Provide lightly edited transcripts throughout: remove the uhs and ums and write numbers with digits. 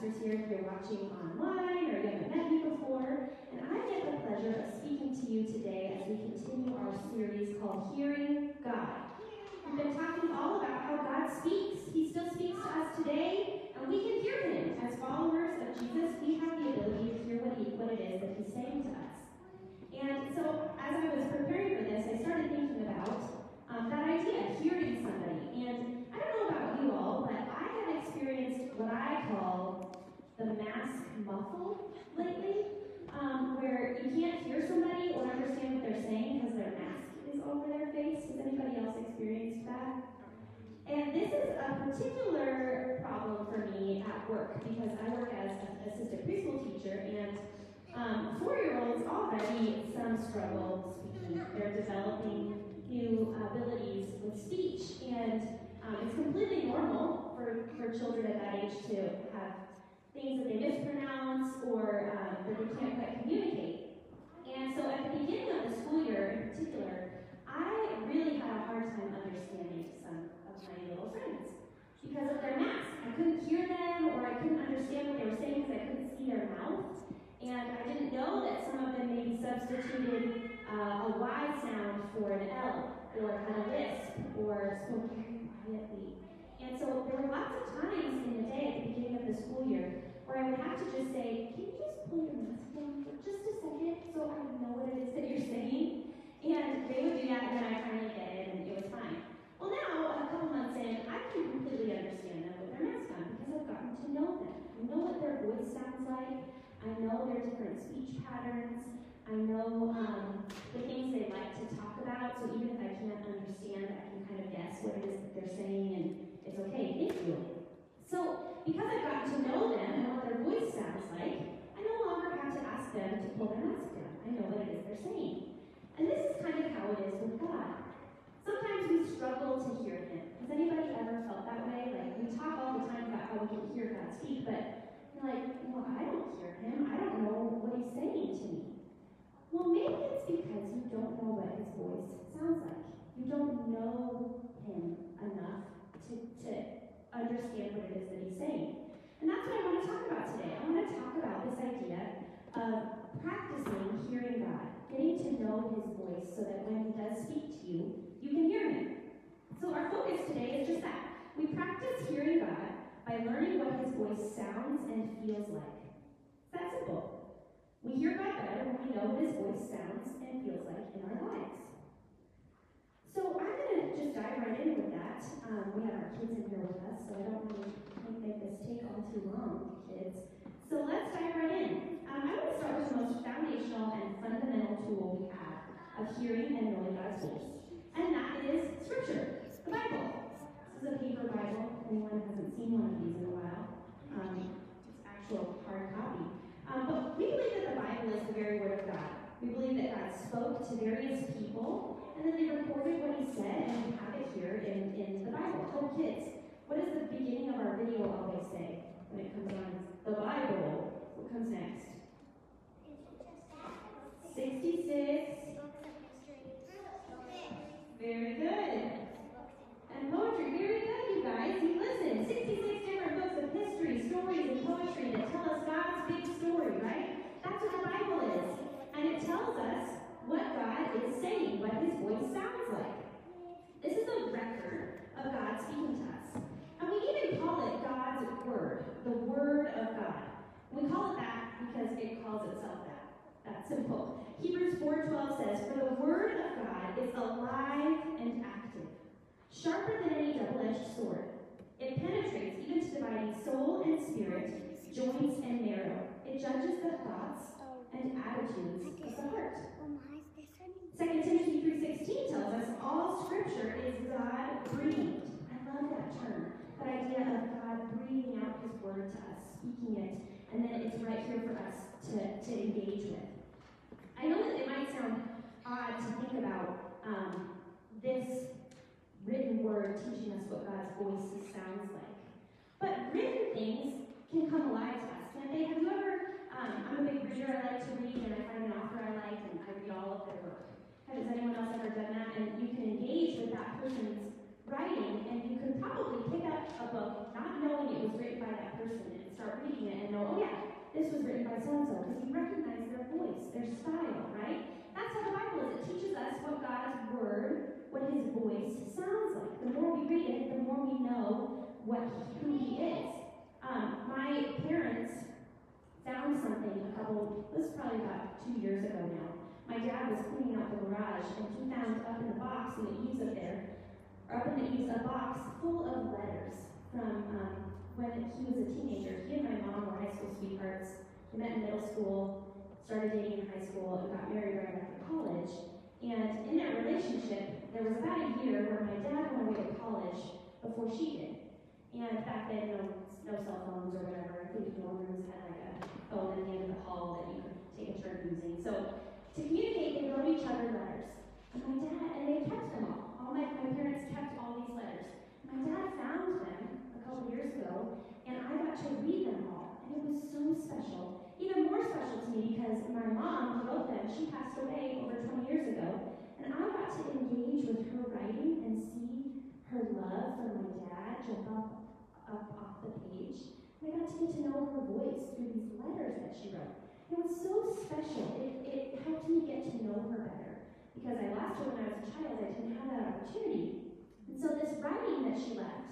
pastors here if you're watching online or you haven't met me before. And I get the pleasure of speaking to you today as we continue our series called Hearing God. We've been talking all about how God speaks. He still speaks to us today, and we can hear him. As followers of Jesus, we have the ability to hear what it is that he's saying to us. And so as I was preparing for this, I started thinking about that idea, hearing somebody. And I don't know about you all, but I have experienced what I call the mask muffle lately, where you can't hear somebody or understand what they're saying because their mask is over their face. Has anybody else experienced that? And this is a particular problem for me at work because I work as an assistant preschool teacher, and 4-year-olds already, some struggle speaking. They're developing new abilities with speech, and it's completely normal for children at that age to have things that they mispronounce or that they can't quite communicate. And so at the beginning of the school year in particular, I really had a hard time understanding some of my little friends because of their masks. I couldn't hear them, or I couldn't understand what they were saying because I couldn't see their mouth. And I didn't know that some of them maybe substituted a Y sound for an L, or had a lisp, or spoke very quietly. And so there were lots of times in the day at the beginning of the school year where I would have to just say, can you just pull your mask down for just a second so I know what it is that you're saying? And they would do that, and then I finally get it, and it was fine. Well, now, a couple months in, I can completely understand them with their mask on because I've gotten to know them. I know what their voice sounds like. I know their different speech patterns. I know the things they like to talk about, so even if I can't understand, I can kind of guess what it is that they're saying, and it's okay, thank you. So, because I've gotten to know them and what their voice sounds like, I no longer have to ask them to pull their mask down. I know what it is they're saying. And this is kind of how it is with God. Sometimes we struggle to hear him. Has anybody ever felt that way? Like, we talk all the time about how we can hear God speak, but you're like, well, I don't hear him. I don't know what he's saying to me. Well, maybe it's because you don't know what his voice sounds like. You don't know him enough to understand what it is that he's saying. And that's what I want to talk about today. I want to talk about this idea of practicing hearing God, getting to know his voice so that when he does speak to you, you can hear him. So our focus today is just that. We practice hearing God by learning what his voice sounds and feels like. It's that simple. We hear God better when we know what his voice sounds and feels like in our lives. So I'm going to just dive right in with that. We have our kids in here with us, so I don't really make this take all too long, kids. So let's dive right in. I want to start with the most foundational and fundamental tool we have of hearing and knowing God's voice. And that is Scripture, the Bible. This is a paper Bible. If anyone hasn't seen one of these in a while, it's actual hard copy. But we believe that the Bible is the very Word of God. We believe that God spoke to various people, and then they recorded what he said, and we have it here in the Bible. Oh, kids, what does the beginning of our video always say when it comes on? The Bible. What comes next? 66. Very good. And poetry, very good, you guys. You listen. 66 different books of history, stories, and poetry that tell us God's big story, right? That's what the Bible is. And it tells us what God is saying, what his voice sounds like. This is a record of God speaking to us. And we even call it God's Word, the Word of God. We call it that because it calls itself that. That's simple. Hebrews 4:12 says, "For the Word of God is alive and active, sharper than any double-edged sword. It penetrates even to dividing soul and spirit, joints and marrow. It judges the thoughts and attitudes of the heart." 2 Timothy 3:16 tells us all Scripture is God-breathed. I love that term, that idea of God breathing out his word to us, speaking it, and then it's right here for us to engage with. I know that it might sound odd to think about this written word teaching us what God's voice sounds like. But written things can come alive to us, can't they? Have you ever, I'm a big reader, I like to read, and I find an author I like, and I read all of their work. Has anyone else ever done that? And you can engage with that person's writing, and you could probably pick up a book not knowing it was written by that person and start reading it voice, their style, right? That's how the Bible is. It teaches us what God's word, what his voice sounds like. The more we read it, the more we know who he is. My parents found something it was probably about 2 years ago now. My dad was cleaning out the garage, and he found up in the box in the eaves up there, or up in the eaves, a box full of letters from when he was a teenager. He and my mom were high school sweethearts. We met in middle school, started dating in high school, and got married right after college. And in that relationship, there was about a year where my dad went away to college before she did. And back then, no cell phones or whatever. I think dorm rooms had like a phone at the end of the hall that you could take a turn using. So to communicate, they wrote each other letters. And they kept them all. My parents kept all these letters. My dad found them a couple years ago, and I got to read them all. And it was so special. Even more special to me because my mom who wrote them, she passed away over 20 years ago. And I got to engage with her writing and see her love for my dad jump up off the page. And I got to get to know her voice through these letters that she wrote. It was so special. It helped me get to know her better. Because I lost her when I was a child, I didn't have that opportunity. And so this writing that she left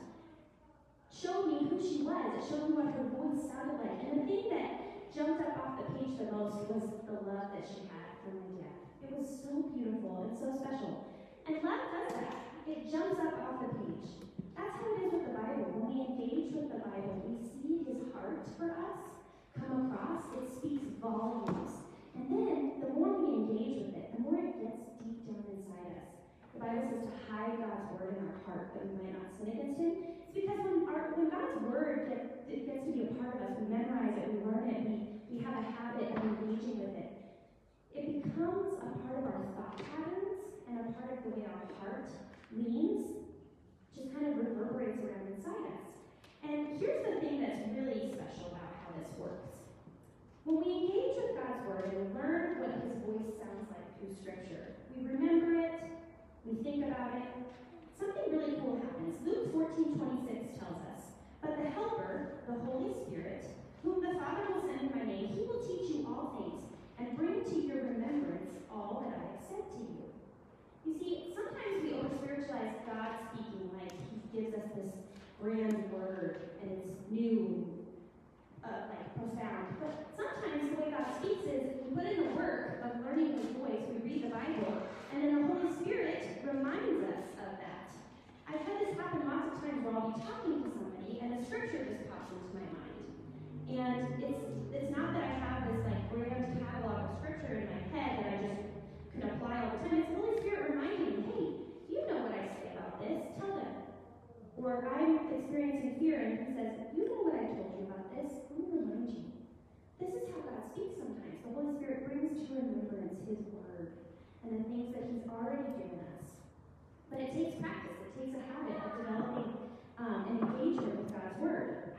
showed me who she was. It showed me what her voice sounded like. And the thing that jumped up off the page the most was the love that she had for my dad. It was so beautiful and so special. And love does that. It jumps up off the page. That's how it is with the Bible. When we engage with the Bible, we see his heart for us come across. It speaks volumes. And then, the more we engage with it, the more it gets deep down inside us. The Bible says to hide God's word in our heart that we might not sin against him. It's because when God's word gets to be a part of us, we memorize it, we learn it, we have a habit of engaging with it. It becomes a part of our thought patterns and a part of the way our heart leans, just kind of reverberates around inside us. And here's the thing that's really special about how this works. When we engage with God's word and we learn what his voice sounds like through Scripture, we remember it, we think about it, something really cool happens. Luke 14:26 tells us, "But the Helper, the Holy Spirit, whom the Father will send in my name, he will teach you all things and bring to your remembrance all that I have said to you." You see, sometimes we over-spiritualize God speaking like he gives us this grand word and it's new, like profound. But sometimes the way God speaks is we put in the work of learning his voice, we read the Bible, and then the Holy Spirit reminds us of that. I've had this happen lots of times where I'll be talking to somebody and a scripture just pops into my mind. And it's not that I have this like grand catalog of scripture in my head that I just can apply all the time. It's the Holy Spirit reminding me, hey, you know what I say about this, tell them. Or I'm experiencing fear and he says, you know what I told you about this, let me remind you. This is how God speaks sometimes. The Holy Spirit brings to remembrance his word and the things that he's already given us. But it takes practice. It takes a habit of developing an engagement with God's word.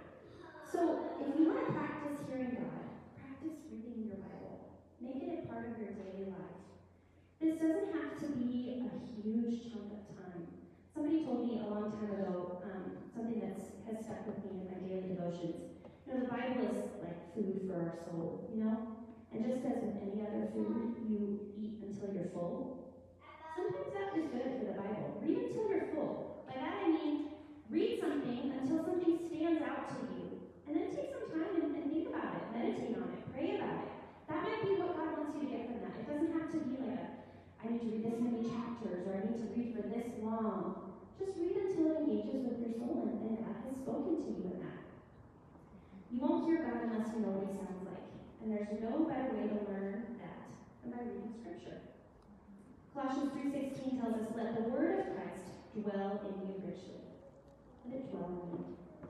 So if you want to practice hearing God, practice reading your Bible. Make it a part of your daily life. This doesn't have to be a huge chunk of time. Somebody told me a long time ago something that has stuck with me in my daily devotions. You know, the Bible is like food for our soul, you know? And just as with any other food, you eat until you're full. Sometimes that is good for the Bible. Read until you're full. By that I mean, read something until something stands out to you. And then take some time and think about it, meditate on it, pray about it. That might be what God wants you to get from that. It doesn't have to be like I need to read this many chapters, or I need to read for this long. Just read until it engages with your soul, and God has spoken to you in that. You won't hear God unless you know what he sounds like. And there's no better way to learn that than by reading Scripture. Colossians 3:16 tells us, let the word of Christ dwell in you richly. Let it dwell in you.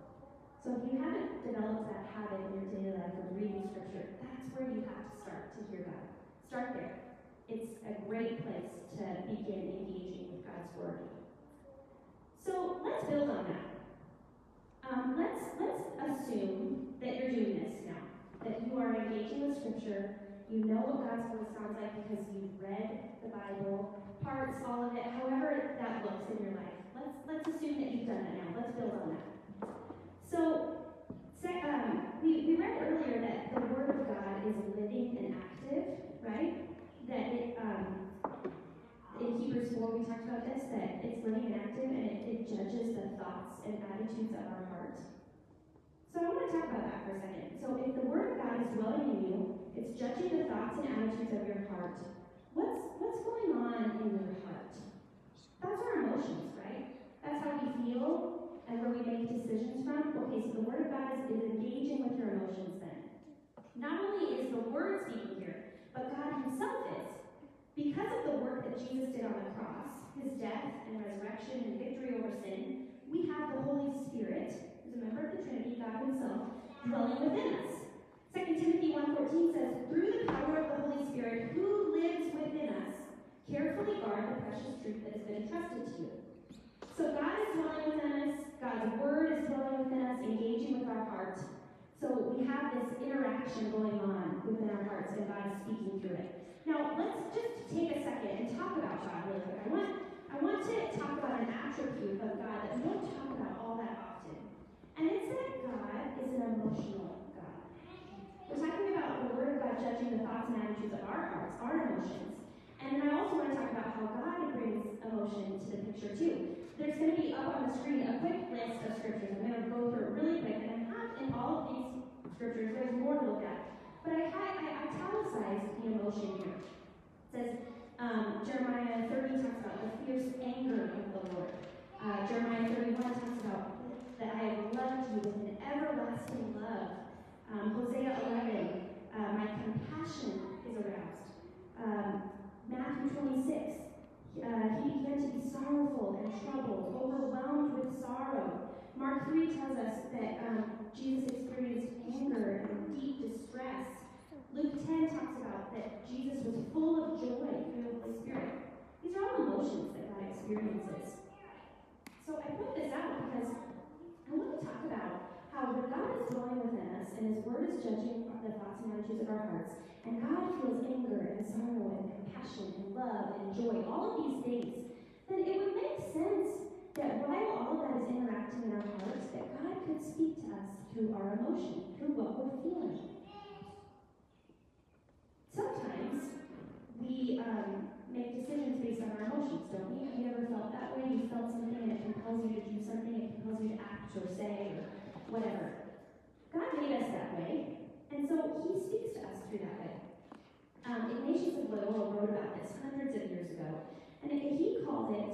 So if you haven't developed that habit in your daily life of reading Scripture, that's where you have to start to hear God. Start there. It's a great place to begin engaging with God's word. So let's build on that. Let's assume that you're doing this now, that you are engaging with Scripture. You know what God's voice sounds like because you've read the Bible, parts, all of it, however that looks in your life. Let's assume that you've done that now. Let's build on that. So we read earlier that the Word of God is living and active, right? That in Hebrews 4 we talked about this, that it's living and active and it judges the thoughts and attitudes of our heart. So I want to talk about that for a second. So if the Word of God is dwelling in you, it's judging the thoughts and attitudes of your heart. What's going on in your heart? That's our emotions, right? That's how we feel and where we make decisions from. Okay, so the Word of God is engaging with your emotions then. Not only is the Word speaking here, but God Himself is. Because of the work that Jesus did on the cross, His death and resurrection and victory over sin, we have the Holy Spirit, who's a member of the Trinity, God Himself, dwelling within us. 2 Timothy 1:14 says, through the power of the Holy Spirit, who lives within us, carefully guard the precious truth that has been entrusted to you. So God is dwelling within us, God's Word is dwelling within us, engaging with our heart. So we have this interaction going on within our hearts, and God is speaking through it. Now, let's just take a second and talk about God really quick. I want to talk about an attribute of God that we don't talk about all that often. And it's that God is an emotional God. We're talking about the Word of God judging the thoughts and attitudes of our hearts, our emotions. And then I also want to talk about how God brings emotion to the picture too. There's going to be up on the screen a quick list of scriptures. I'm going to go through it really quick. And I have in all of these scriptures, there's more to look at. But I italicized the emotion here. It says, Jeremiah 30 talks about the fierce anger of the Lord. Jeremiah 31 talks about that I have loved you with an everlasting love. Hosea 11, my compassion is aroused. Matthew 26, he began to be sorrowful and troubled, overwhelmed with sorrow. Mark 3 tells us that Jesus experienced anger and deep distress. Luke 10 talks about that Jesus was full of joy through the Holy Spirit. These are all emotions that God experiences. So I point this out because I want to talk about how when God is dwelling within us and His Word is judging the thoughts and attitudes of our hearts, and God feels anger and sorrow and compassion and love and joy, all of these things, then it would make sense that while all of that is interacting in our hearts, that God could speak to us through our emotion, through what we're feeling. Sometimes we make decisions based on our emotions, don't we? Have you ever felt that way? You felt something and it compels you to do something, it compels you to act or say or whatever. God made us that way, and so He speaks to us through that way. Ignatius of Loyola wrote about this hundreds of years ago, and he called it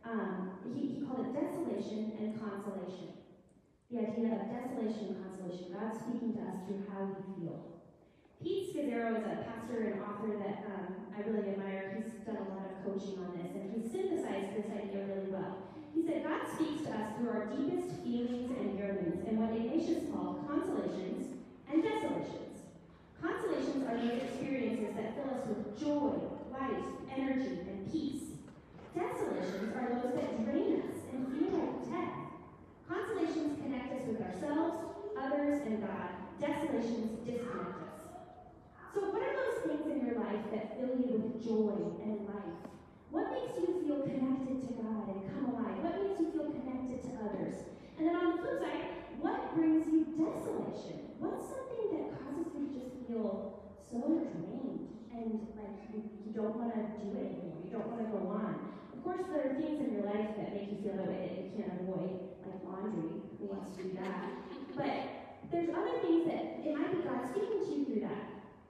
desolation and consolation. The idea of desolation and consolation, God speaking to us through how we feel. Pete Scazzaro is a pastor and author that I really admire. He's done a lot of coaching on this, and he synthesized this idea really well. He said, God speaks to us through our deepest feelings and yearnings, and what Ignatius called consolations and desolations. Consolations are those experiences that fill us with joy, life, energy, and peace. Desolations are those that drain us and feel like death. Consolations connect us with ourselves, others, and God. Desolations disconnect us. So what are those things in your life that fill you with joy and life? What makes you feel connected to God and come alive? What makes you feel connected to others? And then on the flip side, what brings you desolation? What's something that causes you to just feel so drained and like you don't want to do it anymore? You don't want to go on. Of course, there are things in your life that make you feel that way that you can't avoid, like laundry. Who wants to do that? But there's other things that it might be God speaking to you through that.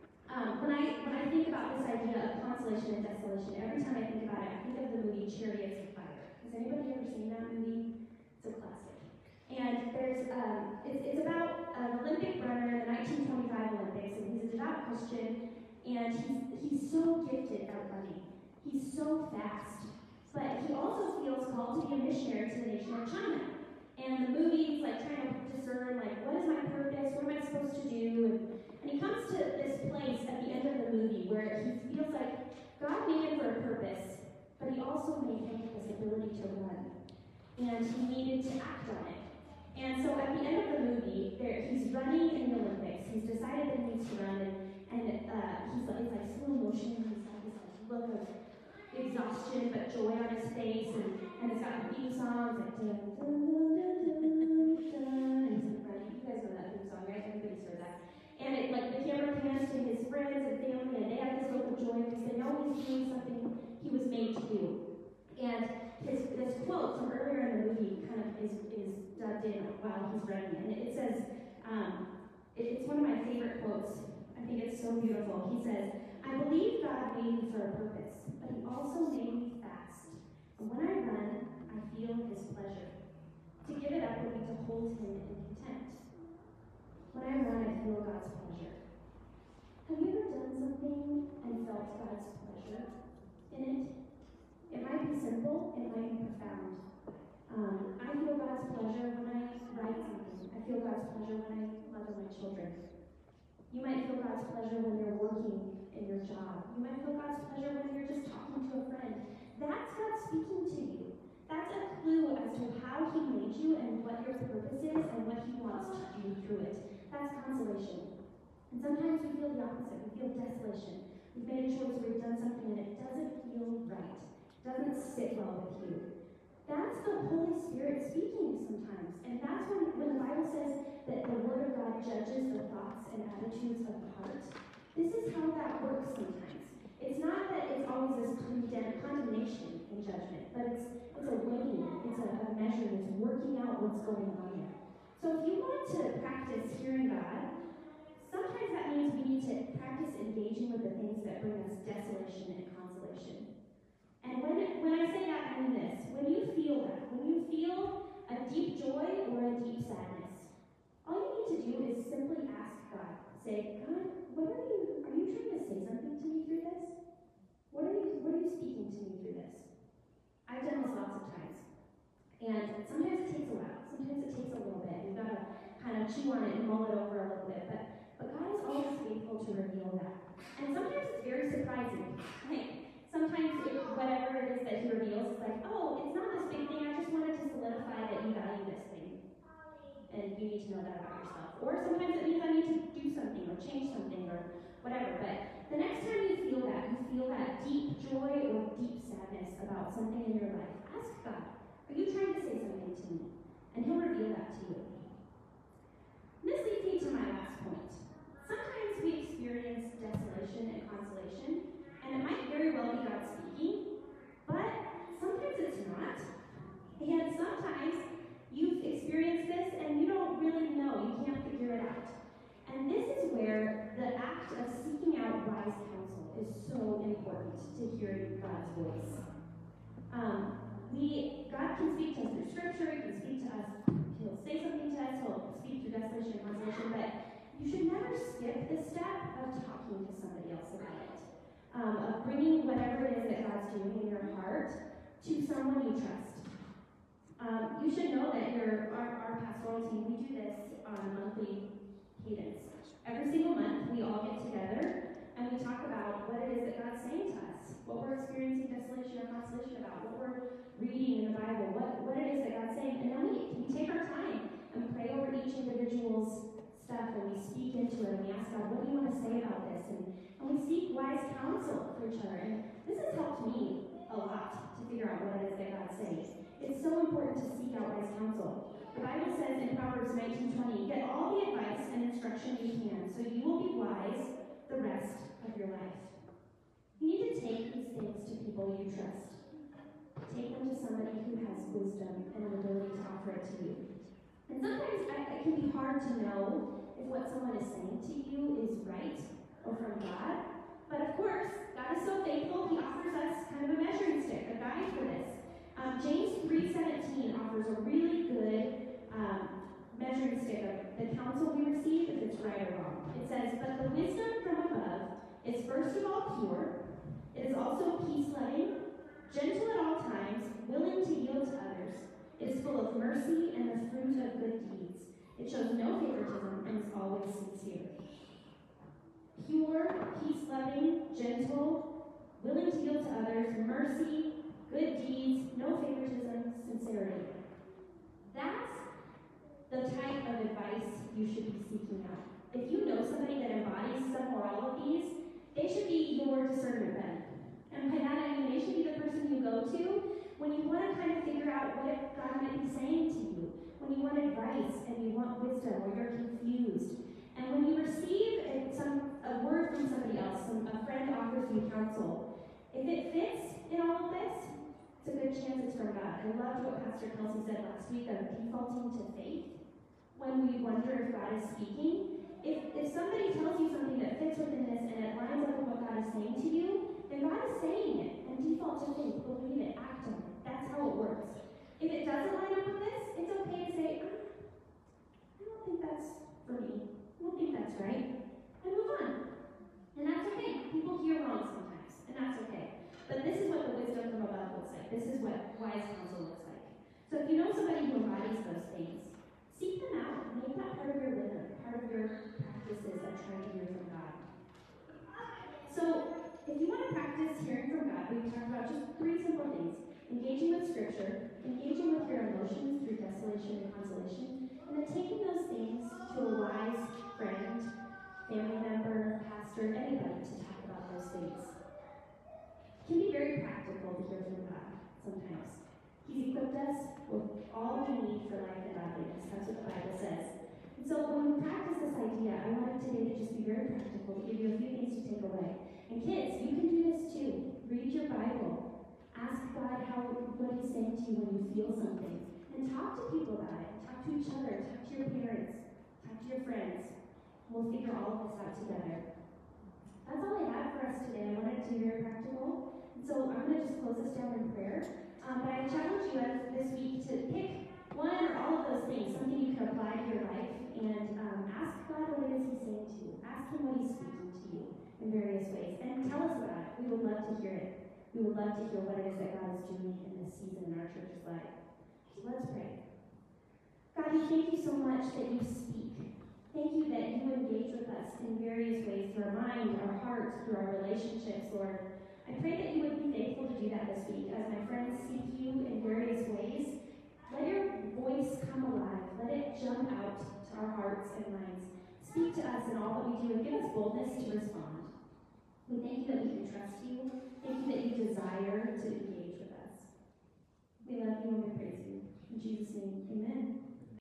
When I think about this idea of consolation and desolation, every time I think about it, I think of the movie Chariots of Fire. Has anybody ever seen that movie? It's a classic. And there's it's about an Olympic runner in the 1925 Olympics, and he's a devout Christian, and he's so gifted at running. He's so fast, but he also feels called to be a missionary to the nation of China. And the movie is like trying to discern, like, what is my purpose? What am I supposed to do? And he comes to this place at the end of the movie where he feels like God made him for a purpose, but He also made him with this ability to run. And he needed to act on it. And so at the end of the movie, he's running in the Olympics. He's decided that he needs to run, and it's like slow motion. He's got this like look of exhaustion but joy on his face, and it's got the theme songs like dun dun dun dun dun dun, and he's like running. You guys know that theme song, right? Everybody's heard that. And it like the camera pans to his friends and family, and they have this look of he's read me. And it says, it's one of my favorite quotes. I think it's so beautiful. He says, I believe God made me for a purpose, but he also made me fast. And when I run, I feel his pleasure. To give it up would be to hold him in contempt. When I run, I feel God's pleasure. Have you ever done something and felt God's pleasure in it? It might be simple, it might be profound. I feel God's pleasure when I write something. I feel God's pleasure when I mother my children. You might feel God's pleasure when you're working in your job. You might feel God's pleasure when you're just talking to a friend. That's God speaking to you. That's a clue as to how he made you and what your purpose is and what he wants to do through it. That's consolation. And sometimes we feel the opposite. We feel desolation. We've made a choice, we've done something, and it doesn't feel right. It doesn't sit well with you. That's the Holy Spirit speaking sometimes. And that's when the Bible says that the Word of God judges the thoughts and attitudes of the heart. This is how that works sometimes. It's not that it's always this condemnation and judgment, but it's a weighing, it's a measure, it's working out what's going on there. So if you want to practice hearing God, sometimes that means we need to practice engaging with the things that bring us desolation and consolation. And when I say that, I mean this. When you feel that, when you feel a deep joy or a deep sadness, all you need to do is simply ask God. Say, God, are you trying to say something to me through this? What are you speaking to me through this? I've done this lots of times. And sometimes it takes a while. Sometimes it takes a little bit. You've got to kind of chew on it and mull it over a little bit. But God is always faithful to reveal that. And sometimes it's very surprising. Sometimes whatever it is that he reveals is like, oh, it's not this big thing. I just wanted to solidify that you value this thing. And you need to know that about yourself. Or sometimes it means I need to do something or change something or whatever. But the next time you feel that deep joy or deep sadness about something in your life, ask God, are you trying to say something to me? And he'll reveal that to you. And this leads me to my last point. Sometimes we experience desolation and consolation, and it might very well be God speaking, but sometimes it's not. And sometimes you've experienced this and you don't really know, you can't figure it out. And this is where the act of seeking out wise counsel is so important to hearing God's voice. God can speak to us through Scripture, he can speak to us, he'll say something to us, he'll speak through desolation and consolation, but you should never skip the step of talking to somebody else about it. Of bringing whatever it is that God's doing in your heart to someone you trust. You should know that our pastoral team, we do this on a monthly cadence. Every single month, we all get together and we talk about what it is that God's saying to us, what we're experiencing desolation or consolation about, what we're reading in the Bible, what it is that God's saying, and then we take our time and pray over each individual's stuff, and we speak into it, and we ask God, what do you want to say about this? And we seek wise counsel for each other. And this has helped me a lot to figure out what it is that God's saying. It's so important to seek out wise counsel. The Bible says in Proverbs 19:20, get all the advice and instruction you can, so you will be wise the rest of your life. You need to take these things to people you trust. Take them to somebody who has wisdom and an ability to offer it to you. And sometimes it can be hard to know if what someone is saying to you is right or from God. But of course, God is so faithful, he offers us kind of a measuring stick, a guide for this. James 3:17 offers a really good measuring stick of the counsel we receive, if it's right or wrong. It says, but the wisdom from above is first of all pure, it is also peace-loving, gentle at all times, willing to yield to others. It is full of mercy and the fruit of good deeds. It shows no favoritism and is always sincere. Pure, peace-loving, gentle, willing to yield to others, mercy, good deeds, no favoritism, sincerity. That's the type of advice you should be seeking out. If you know somebody that embodies some or all of these, they should be your discernment bed. And by that I mean they should be the person you go to when you want to kind of figure out what God might be saying to you, when you want advice and you want wisdom or you're confused. And when you receive a word from somebody else, a friend offers you counsel, if it fits in all of this, it's a good chance it's from God. I loved what Pastor Kelsey said last week of defaulting to faith. God is speaking. If somebody tells you something that fits within this and it lines up with what God is saying to you, then God is saying it. And default to faith, believe it, act on it. That's how it works. If it doesn't line up with this, it's okay to say, I don't think that's for me. I don't think that's right. And move on. And that's okay. People hear wrong sometimes, and that's okay. But this is what the wisdom from above looks like. This is what wise counsel looks like. So if you know somebody who embodies those things, seek them out. Make that part of your rhythm, part of your practices of trying to hear from God. So if you want to practice hearing from God, we've talked about just 3 simple things. Engaging with Scripture, engaging with your emotions through desolation and consolation, and then taking those things to a wise friend, family member, pastor, anybody to talk about those things. It can be very practical to hear from God sometimes. He's equipped us with all we need for life and godliness. That's what the Bible says. And so when we practice this idea, I wanted today to just be very practical, to give you a few things to take away. And kids, you can do this too. Read your Bible. Ask God what He's saying to you when you feel something. And talk to people about it. Talk to each other. Talk to your parents. Talk to your friends. We'll figure all of this out together. That's all I have for us today. I wanted to be very practical. And so I'm going to just close this down in prayer. But I challenge you this week to pick one or all of those things, something you can apply to your life, and ask God what it is He's saying to you. Ask Him what He's speaking to you in various ways. And tell us about it. We would love to hear it. We would love to hear what it is that God is doing in this season in our church's life. So let's pray. God, we thank you so much that you speak. Thank you that you engage with us in various ways, through our mind, our heart, through our relationships, Lord. I pray that you would be faithful to do that this week as my friends seek you in various ways. Let your voice come alive. Let it jump out to our hearts and minds. Speak to us in all that we do and give us boldness to respond. We thank you that we can trust